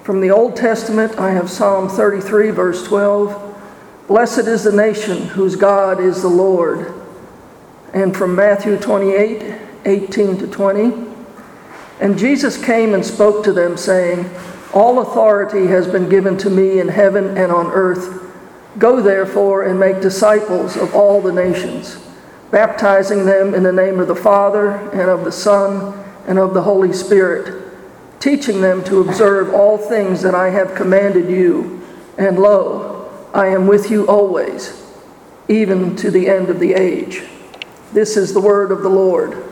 From the Old Testament, I have Psalm 33, verse 12. Blessed is the nation whose God is the Lord. And from Matthew 28, 18 to 20. And Jesus came and spoke to them, saying, All authority has been given to me in heaven and on earth. Go therefore and make disciples of all the nations, baptizing them in the name of the Father and of the Son and of the Holy Spirit, teaching them to observe all things that I have commanded you. And lo, I am with you always, even to the end of the age. This is the word of the Lord.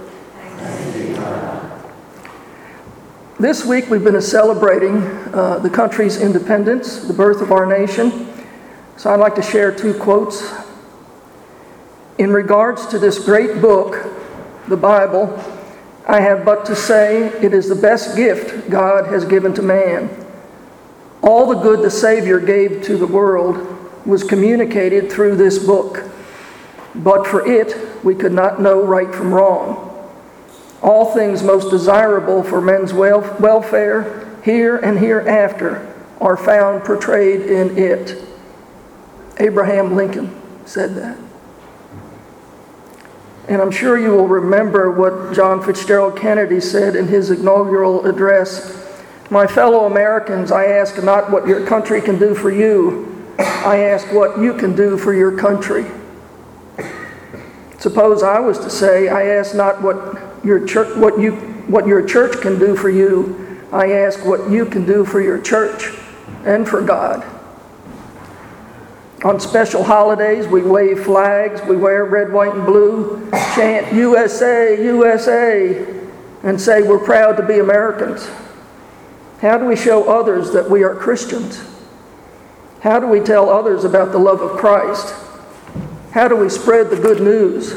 This week we've been celebrating the country's independence, the birth of our nation. So I'd like to share two quotes. In regards to this great book, the Bible, I have but to say it is the best gift God has given to man. All the good the Savior gave to the world was communicated through this book. But for it, we could not know right from wrong. All things most desirable for men's welfare, here and hereafter, are found portrayed in it. Abraham Lincoln said that. And I'm sure you will remember what John Fitzgerald Kennedy said in his inaugural address. My fellow Americans, I ask not what your country can do for you. I ask what you can do for your country. Suppose I was to say, I ask not what your church can do for you. I ask what you can do for your church and for God. On special holidays, we wave flags, we wear red, white, and blue, chant USA, USA, and say we're proud to be Americans. How do we show others that we are Christians? How do we tell others about the love of Christ? How do we spread the good news?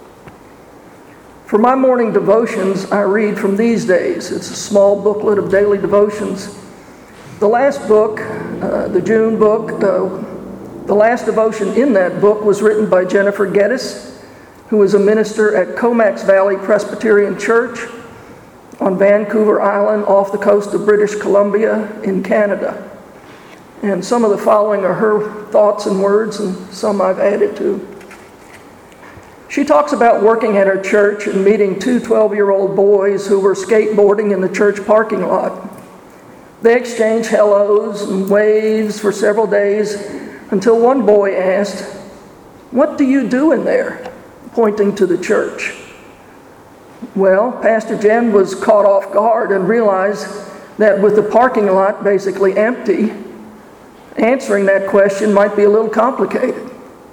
For my morning devotions, I read from These Days. It's a small booklet of daily devotions. The last book, the June book, the last devotion in that book was written by Jennifer Geddes, who is a minister at Comox Valley Presbyterian Church on Vancouver Island off the coast of British Columbia in Canada. And some of the following are her thoughts and words, and some I've added to. She talks about working at her church and meeting two 12-year-old boys who were skateboarding in the church parking lot. They exchanged hellos and waves for several days until one boy asked, "What do you do in there?" pointing to the church. Well, Pastor Jen was caught off guard and realized that with the parking lot basically empty, answering that question might be a little complicated,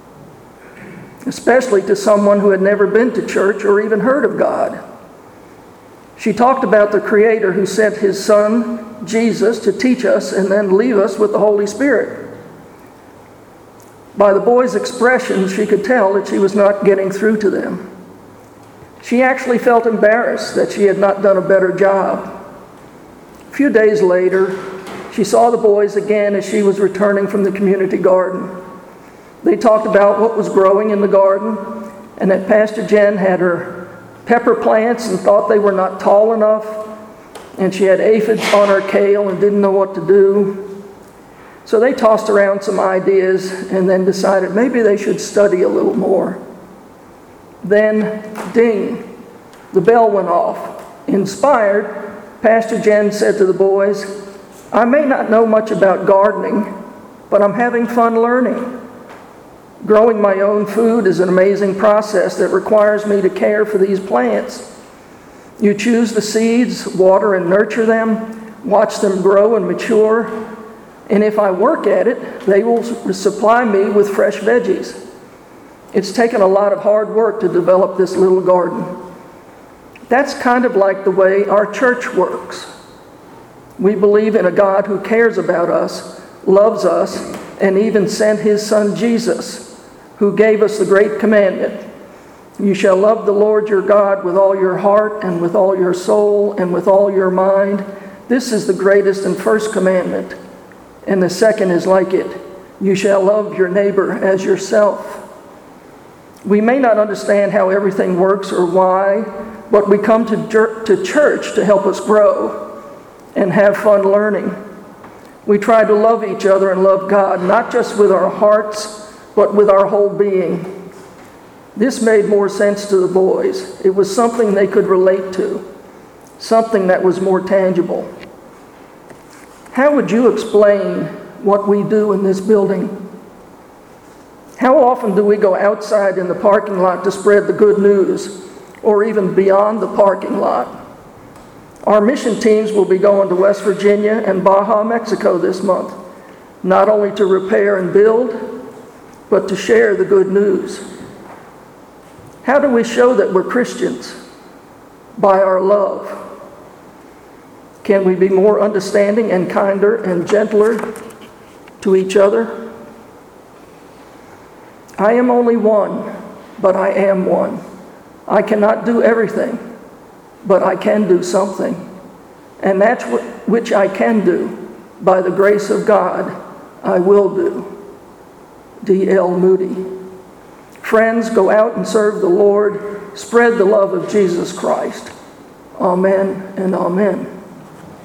especially to someone who had never been to church or even heard of God. She talked about the Creator who sent His Son, Jesus, to teach us and then leave us with the Holy Spirit. By the boys' expressions, she could tell that she was not getting through to them. She actually felt embarrassed that she had not done a better job. A few days later, she saw the boys again as she was returning from the community garden. They talked about what was growing in the garden and that Pastor Jen had her pepper plants and thought they were not tall enough, and she had aphids on her kale and didn't know what to do. So they tossed around some ideas and then decided maybe they should study a little more. Then, ding, the bell went off. Inspired, Pastor Jen said to the boys, "I may not know much about gardening, but I'm having fun learning. Growing my own food is an amazing process that requires me to care for these plants. You choose the seeds, water and nurture them, watch them grow and mature, and if I work at it, they will supply me with fresh veggies. It's taken a lot of hard work to develop this little garden." That's kind of like the way our church works. We believe in a God who cares about us, loves us, and even sent His Son Jesus, who gave us the great commandment. You shall love the Lord your God with all your heart and with all your soul and with all your mind. This is the greatest and first commandment. And the second is like it. You shall love your neighbor as yourself. We may not understand how everything works or why, but we come to church to help us grow and have fun learning. We try to love each other and love God, not just with our hearts, but with our whole being. This made more sense to the boys. It was something they could relate to, something that was more tangible. How would you explain what we do in this building? How often do we go outside in the parking lot to spread the good news, or even beyond the parking lot? Our mission teams will be going to West Virginia and Baja, Mexico this month, not only to repair and build, but to share the good news. How do we show that we're Christians? By our love. Can we be more understanding and kinder and gentler to each other? I am only one, but I am one. I cannot do everything, but I can do something. And that's which I can do. By the grace of God, I will do. D.L. Moody. Friends, go out and serve the Lord. Spread the love of Jesus Christ. Amen and amen.